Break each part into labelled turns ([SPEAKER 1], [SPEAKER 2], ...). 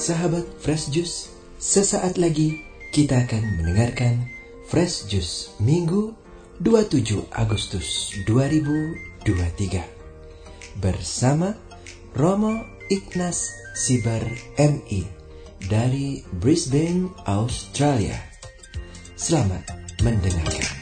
[SPEAKER 1] Sahabat Fresh Juice, sesaat lagi kita akan mendengarkan Fresh Juice Minggu 27 Agustus 2023 bersama Romo Ignas Sibar MI dari Brisbane, Australia. Selamat mendengarkan.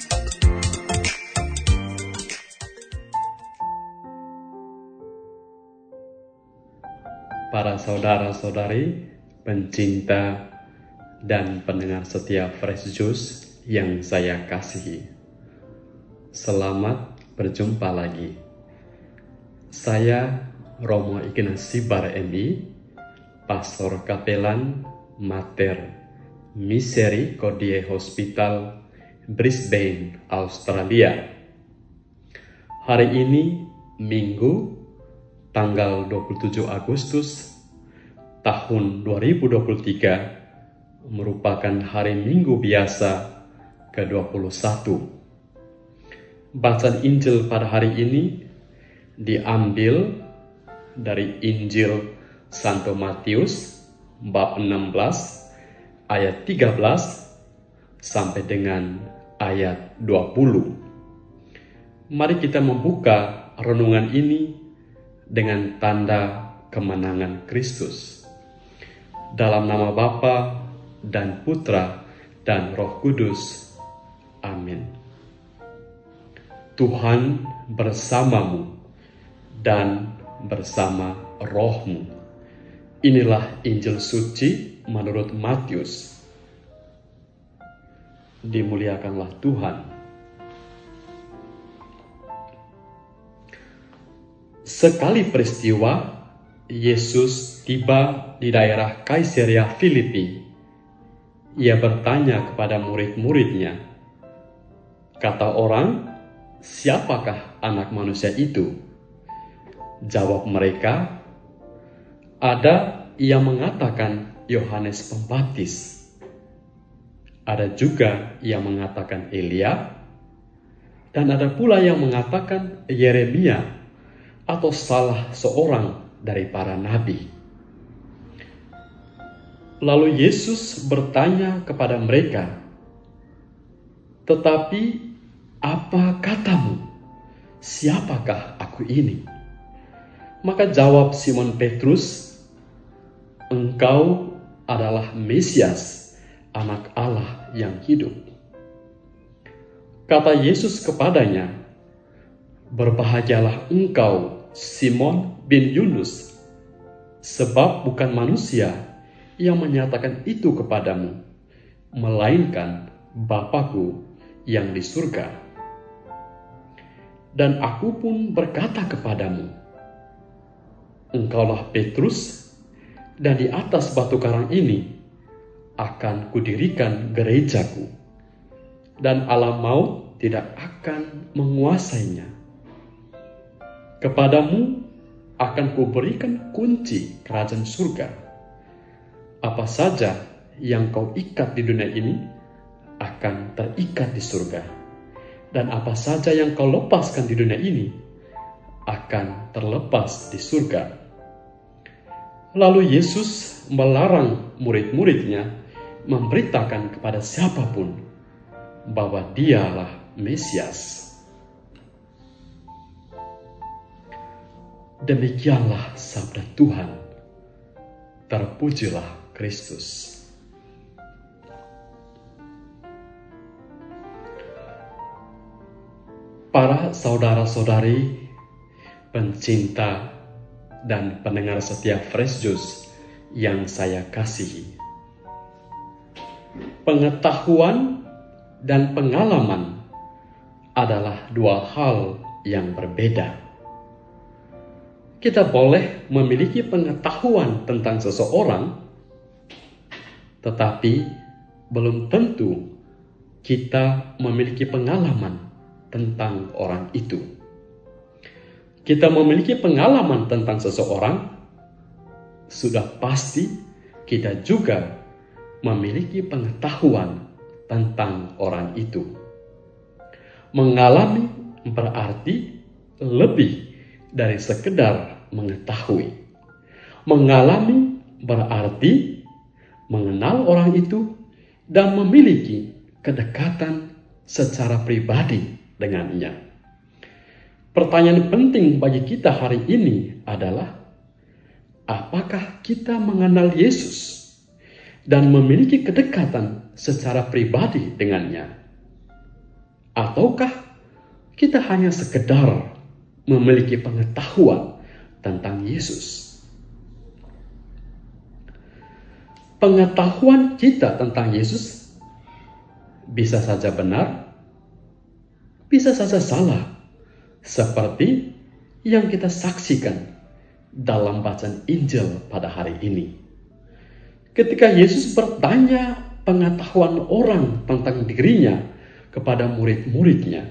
[SPEAKER 2] Para saudara-saudari, pencinta dan pendengar setia Fresh Juice yang saya kasihi, selamat berjumpa lagi. Saya Romo Ignas Sibar MI, Pastor Kapelan Mater Misericordiae Hospital, Brisbane, Australia. Hari ini Minggu tanggal 27 Agustus tahun 2023 merupakan hari Minggu biasa ke-21. Bacaan Injil pada hari ini diambil dari Injil Santo Matius bab 16 ayat 13 sampai dengan ayat 20. Mari kita membuka renungan ini dengan tanda kemenangan Kristus. Dalam nama Bapa dan Putra dan Roh Kudus. Amin. Tuhan bersamamu dan bersama rohmu. Inilah Injil suci menurut Matius. Dimuliakanlah Tuhan. Sekali peristiwa, Yesus tiba di daerah Kaisarea Filipi. Ia bertanya kepada murid-muridnya, kata orang, siapakah anak manusia itu? Jawab mereka, ada yang mengatakan Yohanes Pembaptis. Ada juga yang mengatakan Elia, dan ada pula yang mengatakan Yeremia, atau salah seorang dari para nabi. Lalu Yesus bertanya kepada mereka, tetapi apa katamu? Siapakah aku ini? Maka jawab Simon Petrus, engkau adalah Mesias, anak Allah yang hidup. Kata Yesus kepadanya, berbahagialah engkau, Simon bin Yunus, sebab bukan manusia yang menyatakan itu kepadamu, melainkan Bapa-Ku yang di surga. Dan aku pun berkata kepadamu, engkaulah Petrus, dan di atas batu karang ini akan kudirikan gerejaku, dan alam maut tidak akan menguasainya. Kepadamu akan kuberikan kunci kerajaan surga. Apa saja yang kau ikat di dunia ini akan terikat di surga, dan apa saja yang kau lepaskan di dunia ini akan terlepas di surga. Lalu Yesus melarang murid-muridnya memberitakan kepada siapapun bahwa Dialah Mesias. Demikianlah sabda Tuhan. Terpujilah Kristus. Para saudara-saudari, pencinta dan pendengar setia Fresh Juice yang saya kasihi, pengetahuan dan pengalaman adalah dua hal yang berbeda. Kita boleh memiliki pengetahuan tentang seseorang, tetapi belum tentu kita memiliki pengalaman tentang orang itu. Kita memiliki pengalaman tentang seseorang, sudah pasti kita juga memiliki pengetahuan tentang orang itu. Mengalami berarti lebih dari sekedar mengetahui. Mengalami berarti mengenal orang itu, dan memiliki kedekatan secara pribadi dengannya. Pertanyaan penting bagi kita hari ini adalah, apakah kita mengenal Yesus dan memiliki kedekatan secara pribadi dengannya? Ataukah kita hanya sekedar memiliki pengetahuan tentang Yesus? Pengetahuan kita tentang Yesus bisa saja benar, bisa saja salah, seperti yang kita saksikan dalam bacaan Injil pada hari ini. Ketika Yesus bertanya pengetahuan orang tentang dirinya kepada murid-muridnya,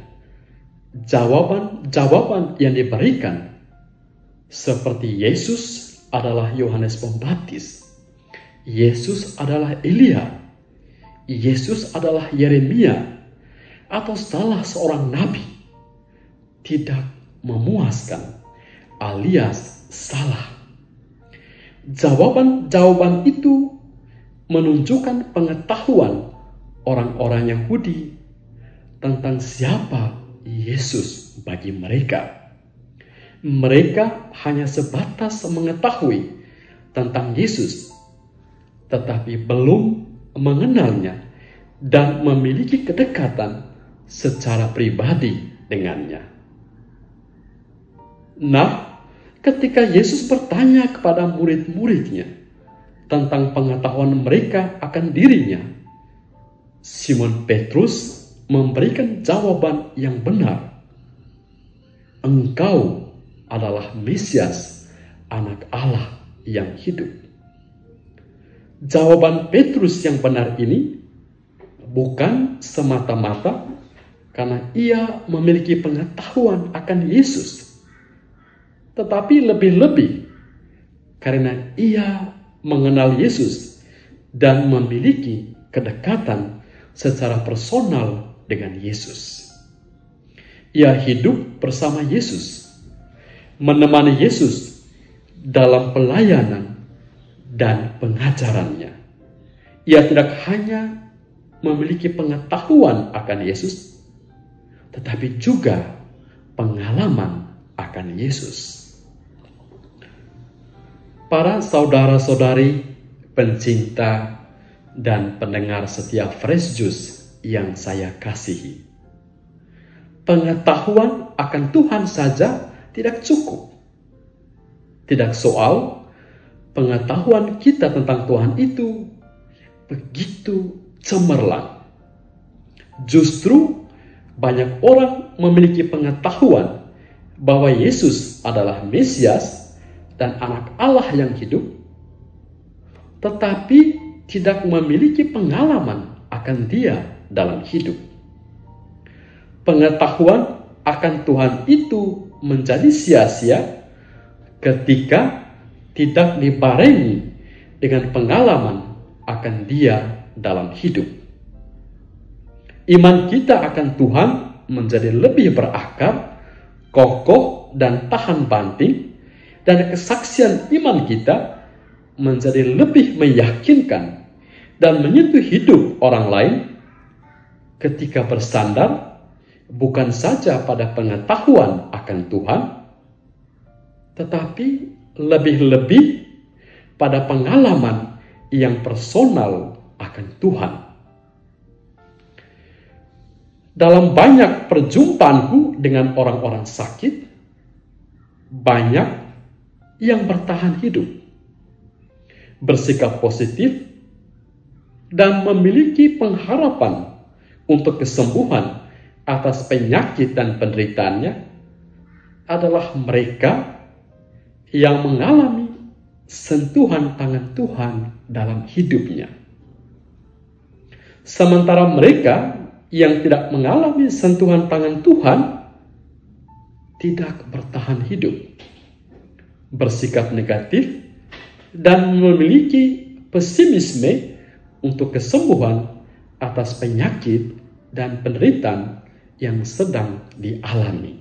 [SPEAKER 2] jawaban yang diberikan seperti Yesus adalah Yohanes Pembaptis, Yesus adalah Elia, Yesus adalah Yeremia, atau salah seorang nabi, tidak memuaskan alias salah. Jawaban itu menunjukkan pengetahuan orang-orang Yahudi tentang siapa Yesus bagi mereka. Mereka hanya sebatas mengetahui tentang Yesus, tetapi belum mengenalnya dan memiliki kedekatan secara pribadi dengannya. Nah, ketika Yesus bertanya kepada murid-muridnya tentang pengetahuan mereka akan dirinya, Simon Petrus memberikan jawaban yang benar. Engkau adalah Mesias, Anak Allah yang hidup. Jawaban Petrus yang benar ini bukan semata-mata karena ia memiliki pengetahuan akan Yesus, tetapi lebih-lebih karena ia mengenal Yesus dan memiliki kedekatan secara personal dengan Yesus. Ia hidup bersama Yesus, menemani Yesus dalam pelayanan dan pengajarannya. Ia tidak hanya memiliki pengetahuan akan Yesus, tetapi juga pengalaman akan Yesus. Para saudara-saudari pencinta dan pendengar setia Fresh Juice yang saya kasihi, pengetahuan akan Tuhan saja tidak cukup. Tidak soal pengetahuan kita tentang Tuhan itu begitu cemerlang. Justru banyak orang memiliki pengetahuan bahwa Yesus adalah Mesias dan Anak Allah yang hidup, tetapi tidak memiliki pengalaman akan Dia dalam hidup. Pengetahuan akan Tuhan itu menjadi sia-sia ketika tidak dibarengi dengan pengalaman akan Dia dalam hidup. Iman kita akan Tuhan menjadi lebih berakar, kokoh dan tahan banting, dan kesaksian iman kita menjadi lebih meyakinkan dan menyentuh hidup orang lain ketika bersandar bukan saja pada pengetahuan akan Tuhan, tetapi lebih-lebih pada pengalaman yang personal akan Tuhan. Dalam banyak perjumpaanku dengan orang-orang sakit, banyak yang bertahan hidup, bersikap positif, dan memiliki pengharapan untuk kesembuhan atas penyakit dan penderitaannya adalah mereka yang mengalami sentuhan tangan Tuhan dalam hidupnya. Sementara mereka yang tidak mengalami sentuhan tangan Tuhan tidak bertahan hidup, bersikap negatif, dan memiliki pesimisme untuk kesembuhan atas penyakit dan penderitaan yang sedang dialami.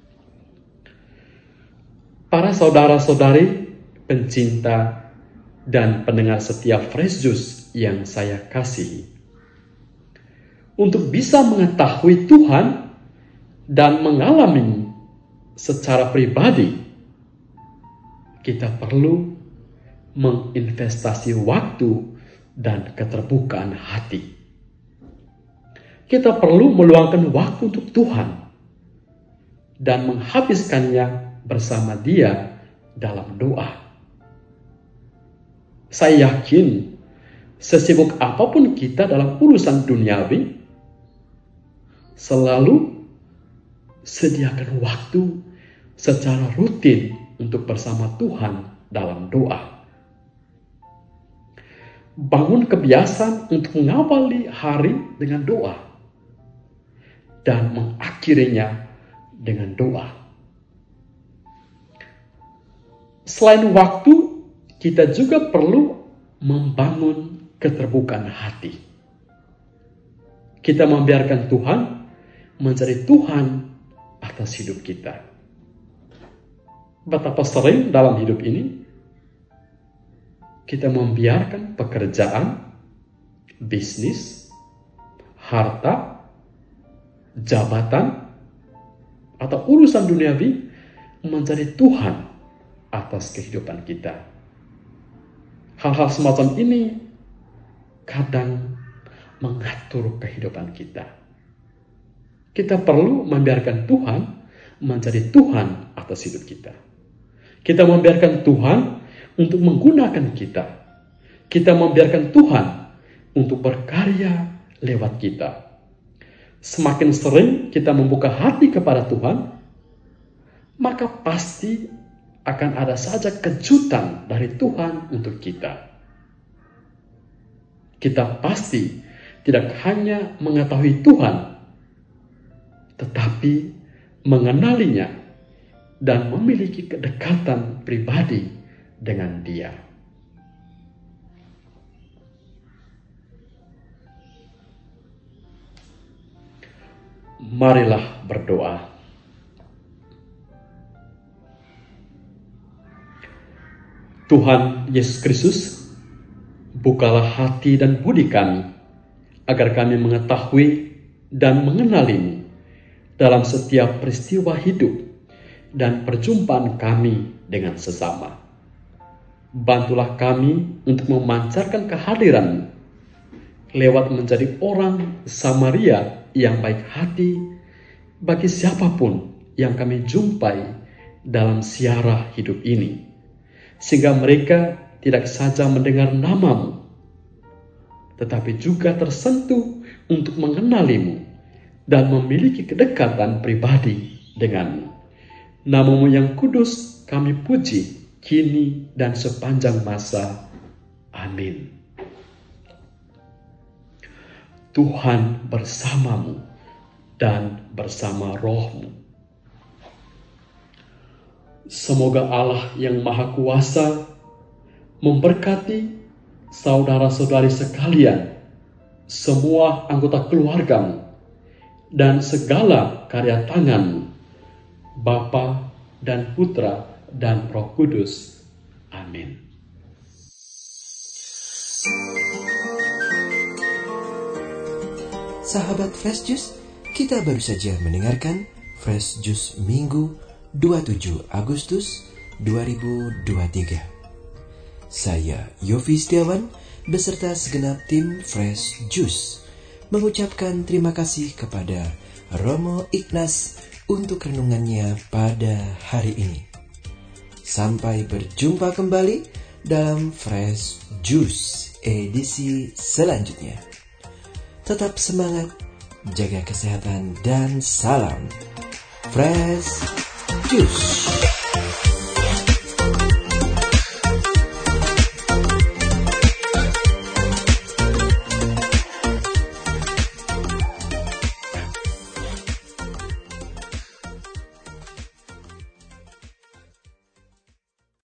[SPEAKER 2] Para saudara-saudari pencinta dan pendengar setia Fresh Juice yang saya kasihi. Untuk bisa mengetahui Tuhan dan mengalami secara pribadi, kita perlu menginvestasi waktu dan keterbukaan hati. Kita perlu meluangkan waktu untuk Tuhan dan menghabiskannya bersama Dia dalam doa. Saya yakin sesibuk apapun kita dalam urusan duniawi, selalu sediakan waktu secara rutin untuk bersama Tuhan dalam doa. Bangun kebiasaan untuk mengawali hari dengan doa dan mengakhirinya dengan doa. Selain waktu, kita juga perlu membangun keterbukaan hati. Kita membiarkan Tuhan menjadi Tuhan atas hidup kita. Betapa sering dalam hidup ini kita membiarkan pekerjaan, bisnis, harta, jabatan, atau urusan duniawi menjadi Tuhan atas kehidupan kita. Hal-hal semacam ini kadang mengatur kehidupan kita. Kita perlu membiarkan Tuhan menjadi Tuhan atas hidup kita. Kita membiarkan Tuhan untuk menggunakan kita. Kita membiarkan Tuhan untuk berkarya lewat kita. Semakin sering kita membuka hati kepada Tuhan, maka pasti akan ada saja kejutan dari Tuhan untuk kita. Kita pasti tidak hanya mengetahui Tuhan, tetapi mengenalinya dan memiliki kedekatan pribadi dengan Dia. Marilah berdoa. Tuhan Yesus Kristus, bukalah hati dan budi kami, agar kami mengetahui dan mengenali-Mu dalam setiap peristiwa hidup dan perjumpaan kami dengan sesama. Bantulah kami untuk memancarkan kehadiran-Mu lewat menjadi orang Samaria yang baik hati bagi siapapun yang kami jumpai dalam siarah hidup ini, sehingga mereka tidak saja mendengar nama-Mu, tetapi juga tersentuh untuk mengenali-Mu dan memiliki kedekatan pribadi dengan-Mu. Nama-Mu yang kudus kami puji kini dan sepanjang masa. Amin. Tuhan bersamamu dan bersama roh-Mu. Semoga Allah yang Maha Kuasa memberkati saudara-saudari sekalian, semua anggota keluarga-Mu, dan segala karya tangan-Mu, Bapa dan Putra dan Roh Kudus. Amin.
[SPEAKER 1] Sahabat Fresh Juice, kita baru saja mendengarkan Fresh Juice Minggu 27 Agustus 2023. Saya Yofi Setiawan beserta segenap tim Fresh Juice mengucapkan terima kasih kepada Romo Ignas untuk renungannya pada hari ini. Sampai berjumpa kembali dalam Fresh Juice edisi selanjutnya. Tetap semangat, jaga kesehatan, dan salam Fresh Juice.